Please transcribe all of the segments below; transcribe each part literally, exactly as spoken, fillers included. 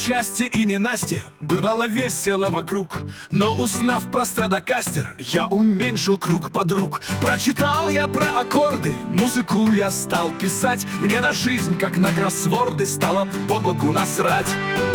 счастье и ненастье, бывало весело вокруг. Но узнав про страдокастер, я уменьшил круг подруг. Прочитал я про аккорды, музыку я стал писать. Мне на жизнь, как на кроссворды, стало по боку насрать.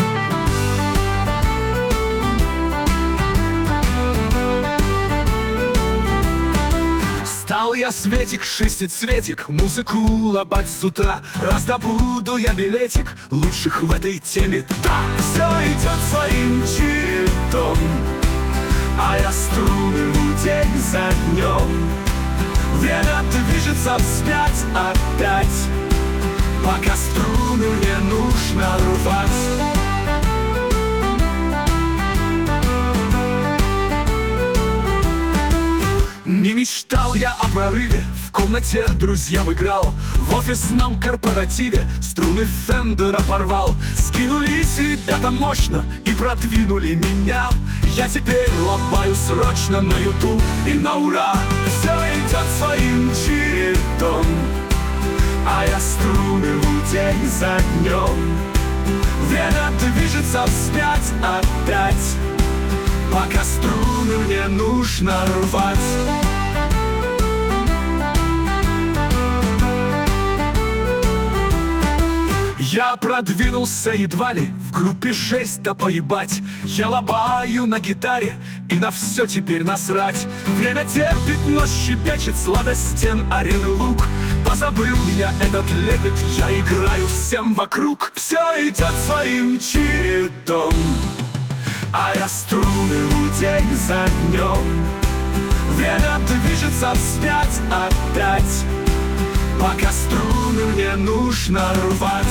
Стал я светик, шестицветик, музыку лобать с утра. Раздобуду я билетик лучших в этой теме. Да, все идет своим чередом, а я струю день за днем. Время движется вспять опять, пока струны мне нужно рвать. Не мечтал я о прорыве, в комнате друзьям играл. В офисном корпоративе струны Фендера порвал. Скинулись ребята мощно и продвинули меня. Я теперь лобаю срочно на ютуб и на ура. Все идет своим чередом, а я струны день за днем. Время движется вспять опять, пока струны мне нужно рвать. Я продвинулся едва ли в группе шесть, да поебать. Я лобаю на гитаре, и на все теперь насрать. Время терпит, но щебечет сладостен арены лук. Позабыл я этот лепет, я играю всем вокруг. Все идет своим чередом, а я струны день за днем. Время движется вспять опять, пока струны мне нужно рвать.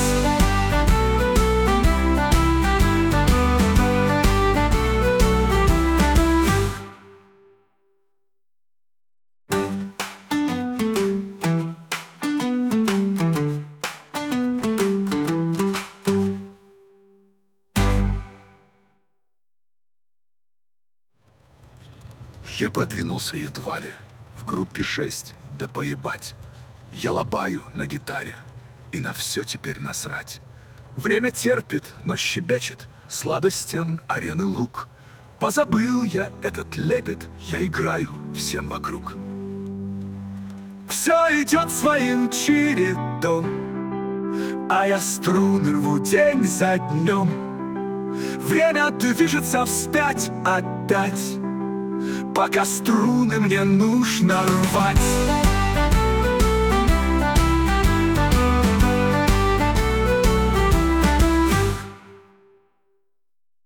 Я подвинулся едва ли в группе шесть, да поебать. Я лобаю на гитаре, и на все теперь насрать. Время терпит, но щебечет сладостен арены лук. Позабыл я этот лепет, я играю всем вокруг. Все идет своим чередом, а я струны рву день за днем. Время движется вспять опять, пока струны мне нужно рвать.